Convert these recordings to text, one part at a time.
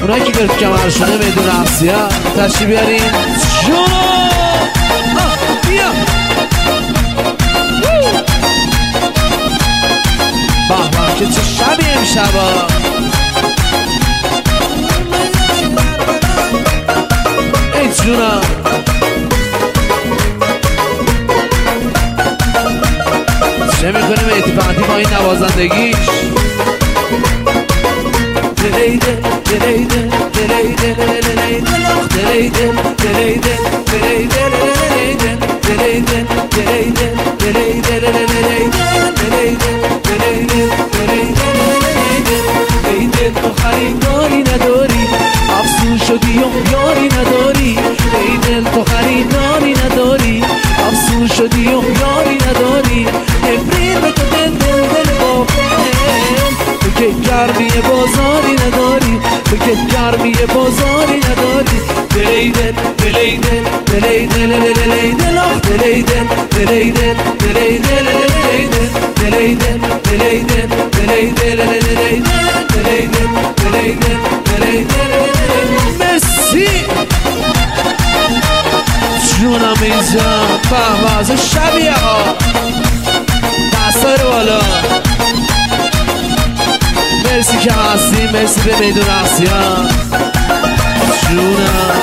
اونایی که گرفت کمرشونه میدون رقصی ها تشریف بیارین جونو بیا بابا که چه شبی امشبا ای جونم چه میکنه مهدی فقطی با این نوازندگیش دلیده دلیده دلیده دلیده لخ دلیده دلیده دلیده دلیده دلیده دلیده دلیده دلیده دلیده تو خریداری نداری افسون شدی و یاری نداری ای دل تو خریداری نداری افسون شدی و یاری نداری نفرین به تو دل دل دل تو که گرمی بازاری نداری تو که گرمی بازاری نداری دلیدن دلیدن دلیدن دلیدن آخ دلیدن دلیدن دلیدن دلیدن دلیدن دلیدن دلیدن دلیدن مرسی جونم اینجا بهوازه شبیه ها دستا رو بالا مرسی که هستی مرسی به میدون هستی ها جونم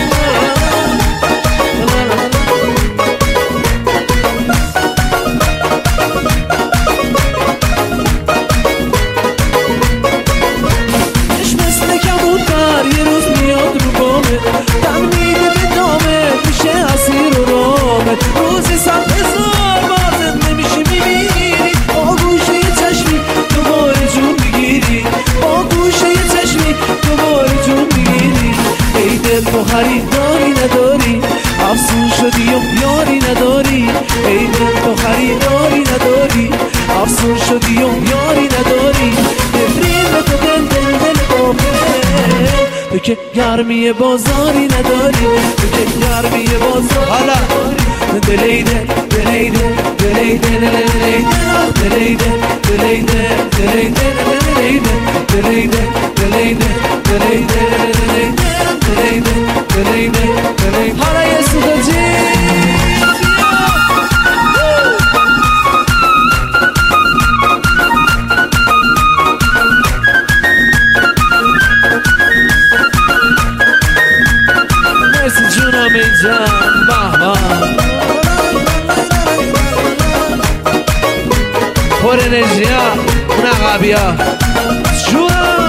اش مثل کبوتر یه روز میاد رو بامه دم میده به دامه میشه اسیر و رامه روزی صد هزار بازت نمیشه میبینی با گوشه چشمی دوباره جون میگیری با گوشه چشمی دوباره جون میگیری ای دل تو خریداری نداری افسون شدی و یاری نداری ای دل تو خریداری نداری افسون شدی و یاری نداری نفرین به تو دل دل دل تو که گرمی بازاری نداری تو که گرمی بازاری حالا دلیده دلیده دلیده دلیده دلیده دلیده دلیده دلیده دلیده دلیده حالا یه سودا مرسی جونم اینجا بهبا پر انرژی ها اون عقبی ها جونم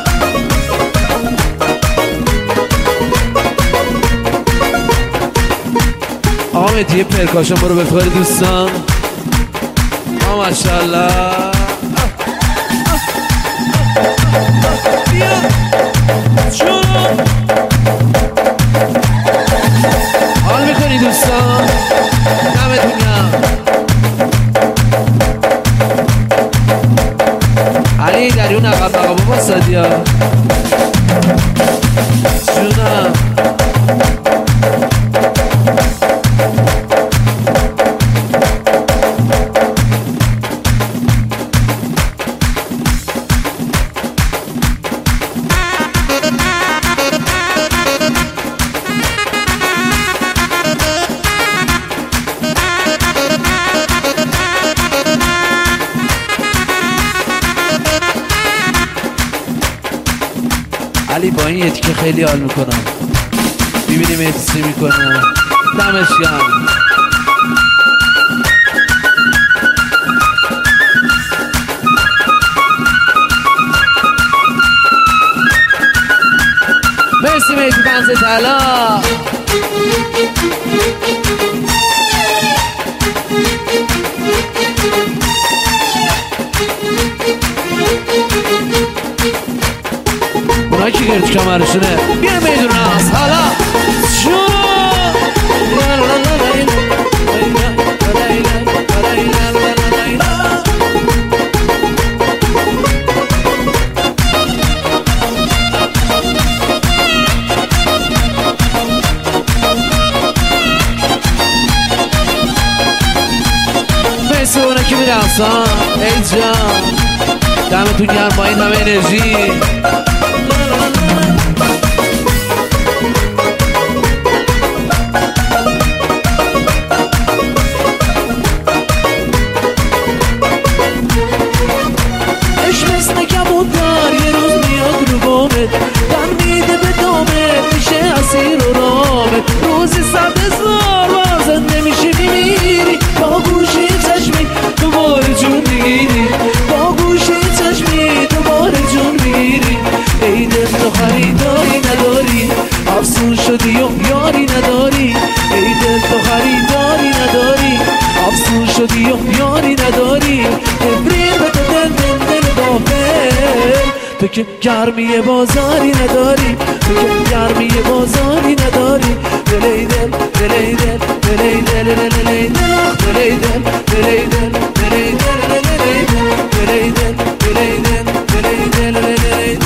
آقا مهدی پرکاشن برو بفکاری دوستان ماشاءالله بیا جونم حال میکنی دوستان دمتون گرم علی داری اون عقب مقابا باسادی ها جونم علی با این یتی که خیلی حال میکنم ببینیم یتی چی میکنه دمش گرم مرسی مهدی بنز طلا اونایی که گرد کمرشونه بیا میدون هست حالا مرسی اونایی که میرقصن ای جان دمتون گرم با این همه انرژی شدی و یاری نداری، ای دل تو خریداری نداری، افسون شدی و یاری نداری، ابریل به تو دل غافل، تو که گرمی بازاری نداری، تو که گرمی بازاری نداری، دلی دل دلی دل دلی دل دلی دل دلی دل دلی دل دلی دل دلی دل دلی دل دلی دل دلی دل دلی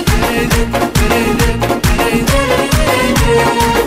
دل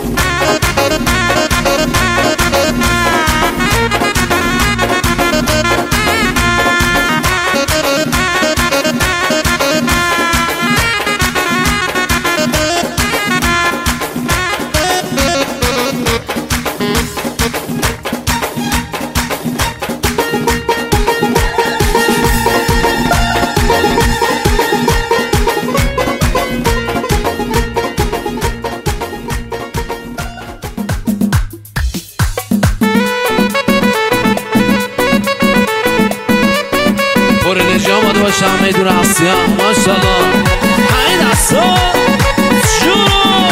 آماده باشم میدون هستیم ماشاءالله این دستا جونو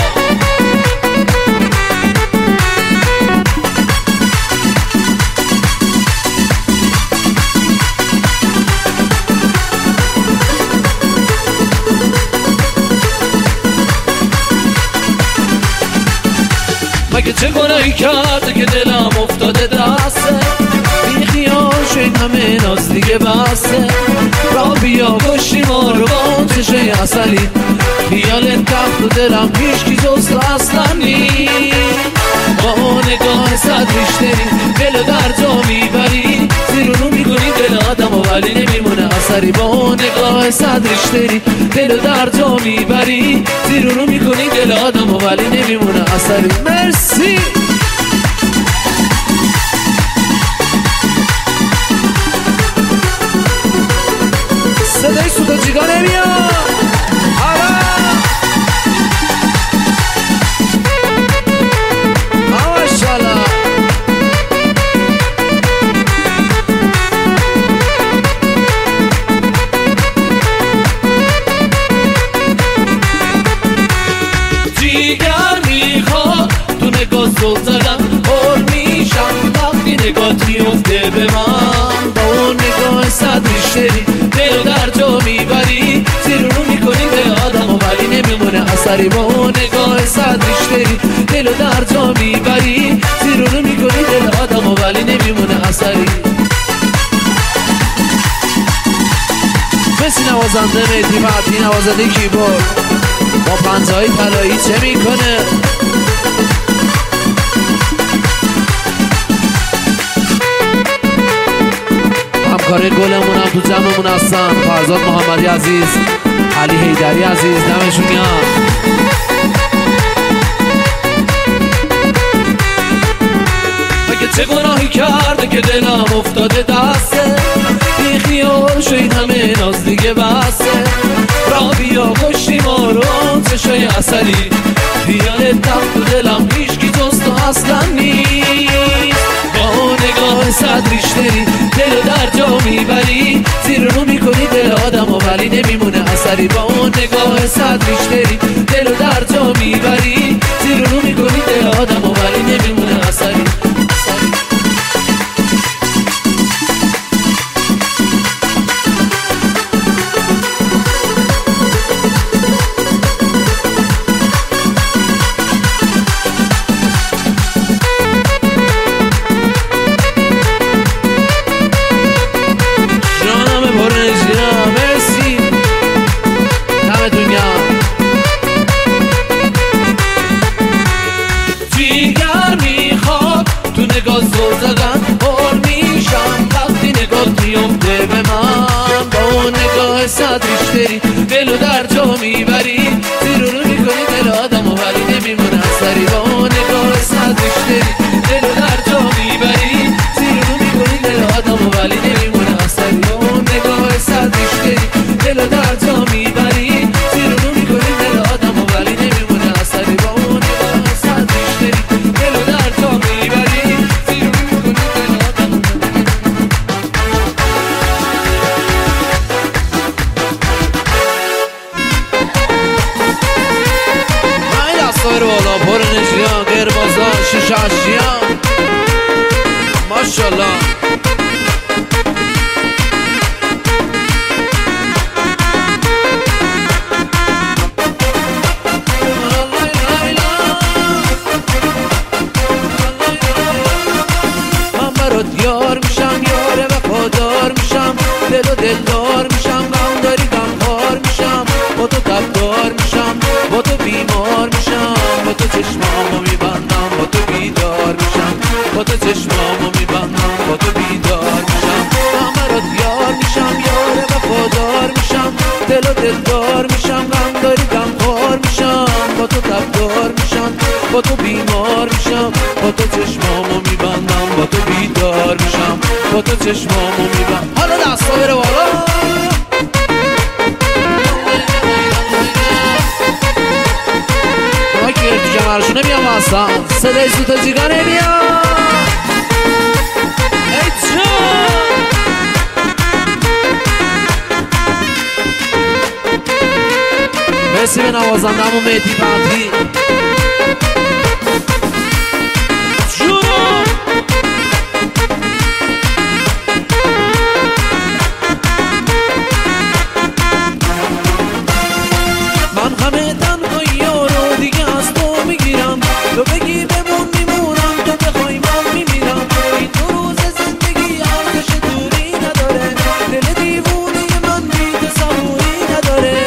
مگه چه گناهی کرده که دلم افتاده دسته، بی خیال شوین همه ناز دیگه بسته، را بیا گشتی ما رو با اون چشه اصلی، خیال تخت و دلم هیچکی جز تو اصلا نی، با نگاه صد ریشتری دل و در جا میبری، زیر رو میکنی دل آدم و ولی نمیمونه اثری، با نگاه صد ریشتری دل و در جا میبری، زیر رو میکنی دل آدم و ولی نمیمونه اثری. مرسی صدای سودا جیگا نمیاد ماشاءالله جیگر میخواد تو نگاه زل زدم پر میشم وقتی نگاه میفته به من، با اون نگاه صد ریشتری دل در جا میبری، زیر رو میکنی به آدم و ولی نمیمونه اثری، با اون نگاه صد ریشتری دل در جا میبری، زیر رو میکنی دل آدم و ولی نمیمونه اثری. مثل نوازنده مهدی فتحی نوازنده کیبورد با پنجه‌های طلایی چه میکنه؟ همکار گلمون هم تو جمعمون هستن، فرزاد محمدی عزیز، علی حیدری عزیز، دمشون گرم. مگه چه گناهی کرده که دلم افتاده دسته، بی خیال شوید همه ناز دیگه بسته، را بیا کشتی ما رو چشای اصلی، خیال تخت و دلم هیچکی جز تو اصلا نیست، با نگاه صد ریشتری دل در جا میبری، زیر رو میکنی دل آدم و ولی نمیمونه اثری، با اون نگاه صد ریشتری دل در جا میبری، زیر رو میکنی دل آدم و ولی نمیمونه اثری. نگاه زل زدن پر میشم وقتی نگاه میفته به من، با اون نگاه صد ریشتری دل و در جا میبری، زیر رو میکنی دل آدم و ولی نمیمونه اثری، با اون نگاه صد ریشتری دل و در جا میبری، زیر رو میکنی دل آدم و ولی نمیمونه اثری، با اون نگاه صد ریشتری دل و در جا میبری، زیر رو میکنی دل آدم و ولی نمیمونه اثری، با اون نگاه صد ریشتری دل و در جا میبری. رو بالا پر انرژی شیشه اشیام ماشالله. من برات یار میشم، یار وفادار میشم، دل و دلدار میشم، غم داری غمخوار میشم، با تو تبدار میشم، با تو بیمار میشم، با تو چشمامو میبندم، با تو بیدار میشم، با تو چشمامو میبندم، با تو بیدار میشم. من برات یار میشم، یار وفادار میشم، دل و دلدار میشم، غم داری غمخوار میشم، با تو تبدار میشم، با تو بیمار میشم، با تو چشمامو میبندم، با تو بیدار میشم، با تو چشمامو میبندم. حالا دستا بره بالا. اونا که تو کمرشونه میام اصلا صدای سوتا جیگا نمیام. ای جان مرسی به نوازنده‌مون مهدی فتحی. من همه تنهایی رو دیگه از تو میگیرم، تو بگی بمون میمونم، تو بخوای من میمیرم. این دو روز زندگی ارزش دوری نداره، دل دیوونه من بی تو صبوری نداره.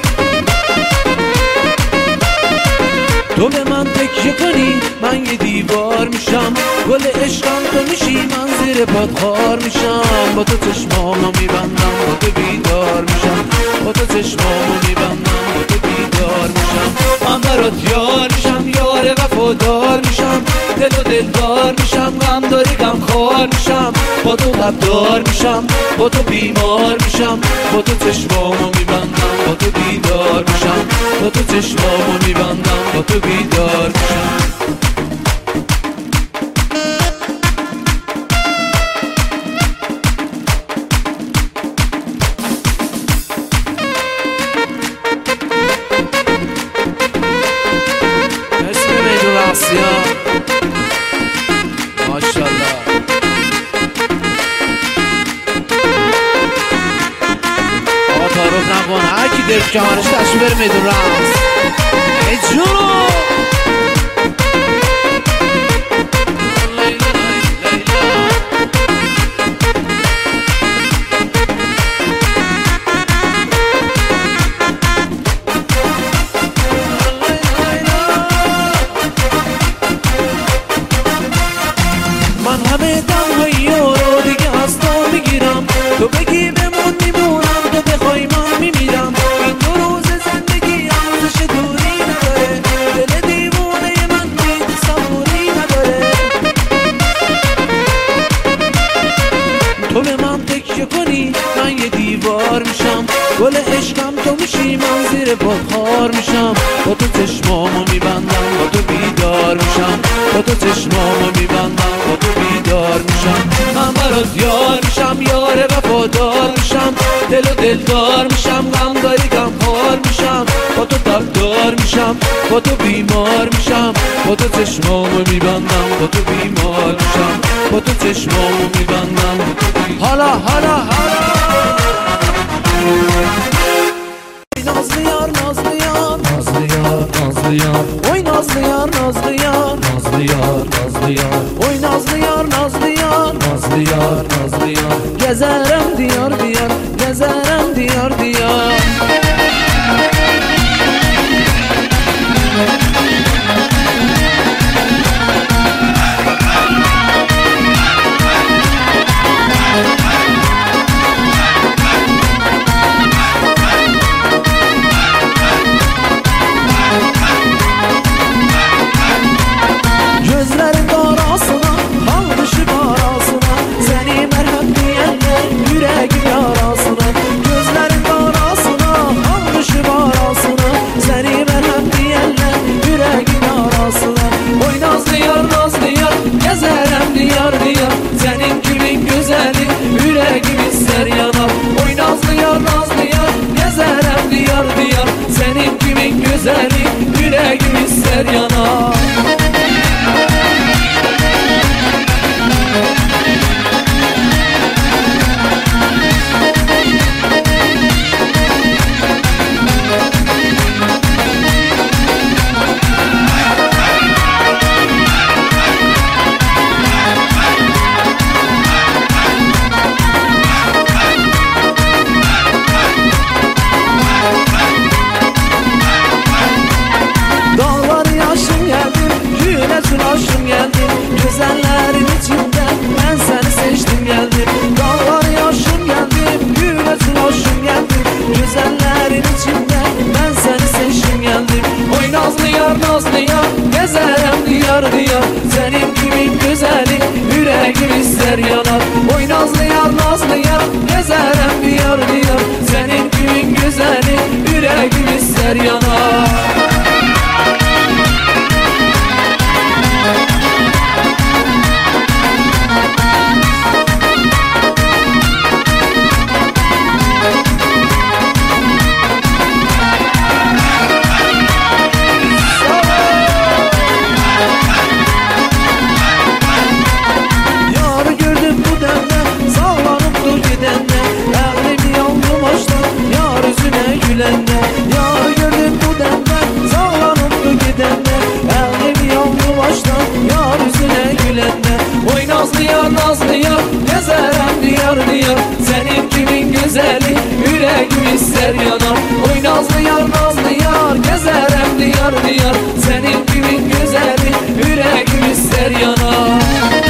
تو به من تکیه کنی من یه دیوار میشم، گل عشقم تو میشی من زیر پات خار میشم، با تو چشمامو میبندم، با تو بیدار میشم، با تو چشمامو میبندم، با تو بیدار میشم. من برات یار میشم، یار وفادار میشم، دل و دلدار میشم، غم داری غمخوار میشم، با تو غمدار میشم، با تو بیمار میشم، با تو چشمامو میبندم، با تو بیدار میشم، با تو چشمامو میبندم، با تو بیدار میشم. ماشالله آقا تعارف نکن، هر کی در کمرش تشریف بره میدون رقص. ای جونو من همه تنهایی رو دیگه از تو میگیرم، تو بگی بمون میمونم، تو بخوای من میمیرم. این دو روز زندگی ارزش دوری نداره، دل دیوونه من بی صبوری نداره. تو به من تکیه کنی من یه دیوار میشم، گل عشقم تو میشی من زیر پات خار میشم، با تو چشمامو میبندم، با تو بیدار میشم، با تو چشمامو میبندم، با تو بیدار میشم. من برات یار میشم، یار وفادار میشم، دل و دلدار میشم، غم داری غمخوار میشم، با تو تبدار میشم، با تو بیمار میشم، با تو چشمامو میبندم، با تو بیمار میشم، با تو چشمامو میبندم. حالا حالا حالا نازlı yar nazlı yar nazlı yar nazlı yar oy nazlı yar nazlı yar nazlı yar nazlı yar oy nazlı yar nazlı yar nazlı yar nazlı yar gezerem diyar diyar gezerem diyar diyar. Gözlerin darasına, kalmışım arasına, seni merhem diyenler yüreğim Güneşin aşkım geldim, güzellerin içinden ben seni seçtim geldim. Dağlar yaşım geldim, güneşin aşkım geldim, güzellerin içinden ben seni seçtim geldim. Oy nazlı yar, gezerem diyar diyar, senin gibi güzeli yüreğim ister yanar. Oy nazlı yar, gezerem diyar diyar, senin gibi güzeli yüreğim ister yanar. Yar gördüm bu demden, sağlanıp gidende, elim yandı baştan, yar yüzüne gülende. Oy nazlı yar, gezerem diyar diyar, senin kimin güzeli yüreğim ister yanar. Oy nazlı yar, gezerem diyar diyar, senin kimin güzeli yüreğim ister yanar.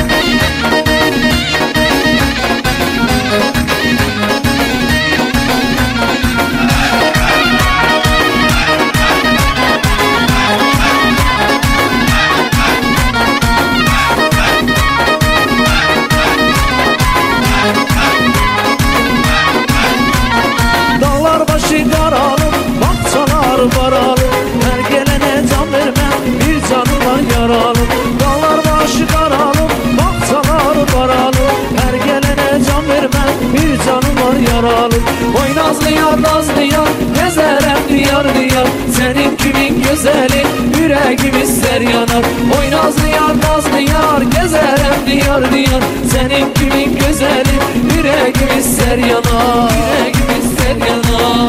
Baralı, her gelene can vermem, bir canım var yaralı. Dağlar başı karalı, baksalar baralı, her gelene can vermem, bir canım var yaralı. Oy nazlı yar, gezerem diyar diyar, senin kimin güzeli yüreğim ister yanar. Oy nazlı yar, gezerem diyar diyar, senin kimin güzeli yüreğim ister yanar. Yüreğim ister yanar.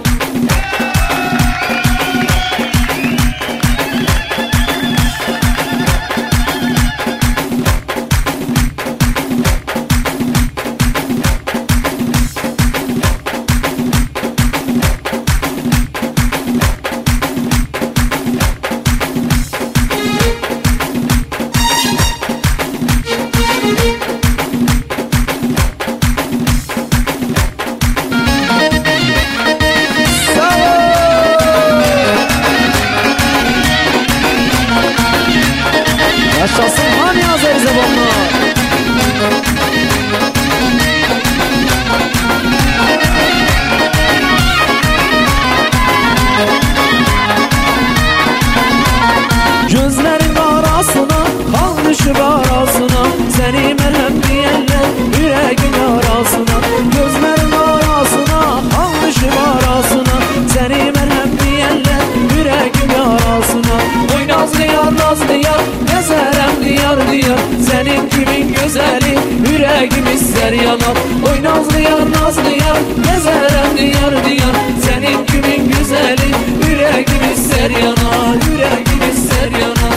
Yaşasın hani Azeri zamanlar. Gözlerin arasına, kalmışım arasına, seni merhem diyenler yüreğin arasına. Gözlerin arasına, kalmışım arasına, seni merhem diyenler yüreğin arasına. Oy nazlı yar, gezerem diyar diyar, senin kimin güzeli yüreğim ister yanar. Oy nazlı yar, gezerem diyar diyar, senin kimin güzeli yüreğim ister yanar. Yüreğim ister yanar.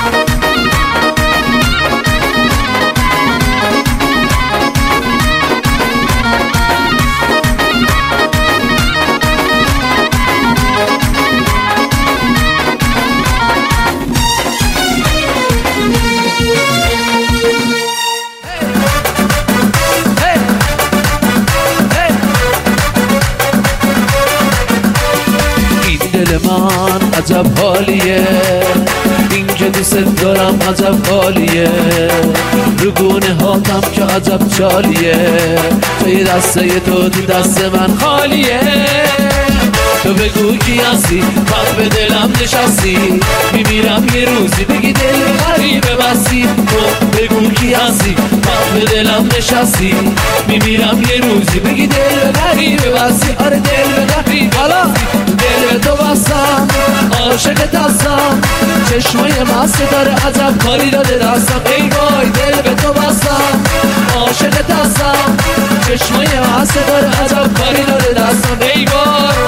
دل من عجب حالیه، این که دوست دارم عجب حالیه، رو گونه هاتم که عجب چالیه، توی دسته تو دست من خالیه. تو بگو کی هستی، بعد به دلم نشستی، میمیرم یه روزی بگی دل غریبه بستی. تو بگو کی هستی، بعد به دلم نشستی، میمیرم یه روزی بگی دل غریبه بستی. آره دل به غریبه بستی، دل به تو بستم، عاشقت هستم، چشمای مست داره عجب کاری داده دستم. ای وای دل به تو بستم، عاشقت هستم، چشمای مست داره عجب کاری داده دستم. ای وای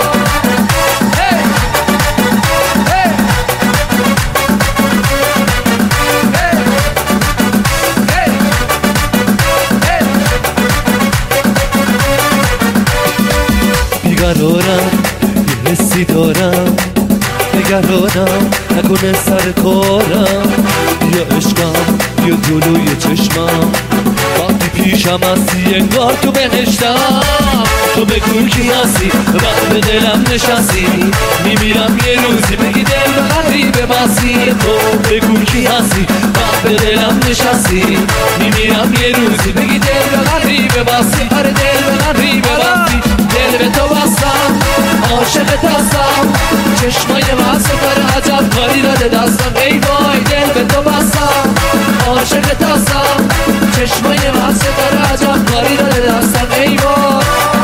بیقرارم، یه حسی دارم، نگرانم نکنه سر کارم. عشقم یه جلوی چشمم وقتی پیشم هستی انگار تو بهشتم تو بگو کی هستی وقت به دلم نشستی میمیرم یه روزی بگی دل به غریبه بستی تو بگو کی هستی وقت به دلم نشستی میمیرم یه روزی بگی دل به غریبه بستی آره دل به غریبه بستی دل به تو بستم عاشقت هستم چشمای واسه داره عجب کاری داده دستم ای وای دل به تو بستم عاشقت هستم چشمای واسه داره عجب کاری داده دستم ای وای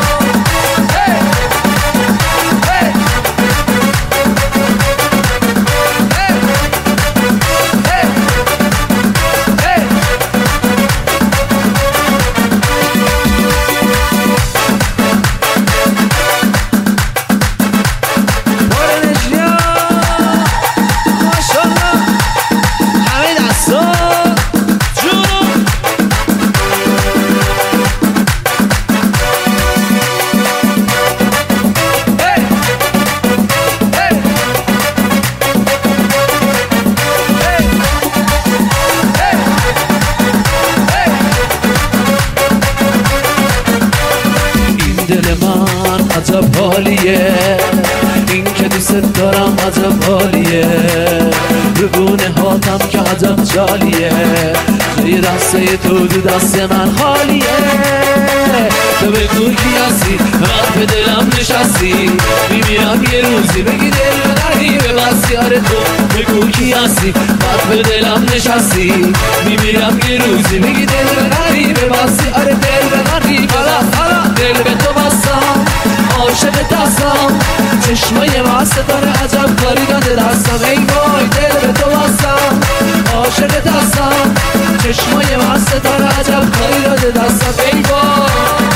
دل من عجب حالیه این که دوست دارم عجب حالیه رگونه هاتم که عجب جالیه توی دسته تو دو دست من خالیه تو بگو کی هستی وقت به دلم نشستی میمیرم یه روزی بگی دل به غریبه بستی آره تو بگو کی هستی وقت به دلم نشستی میمیرم یه روزی بگی دل به غریبه بستی آره دل به غریبه بستی دل به تو بستم عاشقت هستم چشمای واسه داره عجب کاری داده دستم ای وای دل به تو بستم عاشقت هستم چشمای واسه داره عجب کاری داده دستم ای وای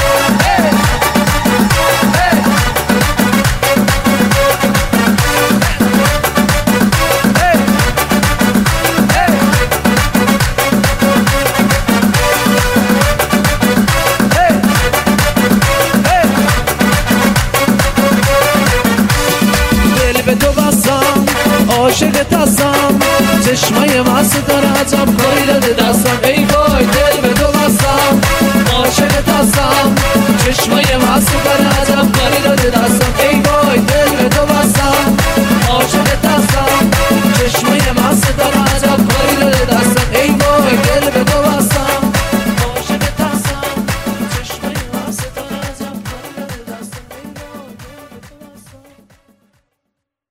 به تو بستم عاشقت هستم چشمای مست داره عجب کاری داده دستم ای وای دل به تو بستم عاشقت هستم چشمای مست داره عجب کاری داده دستم ای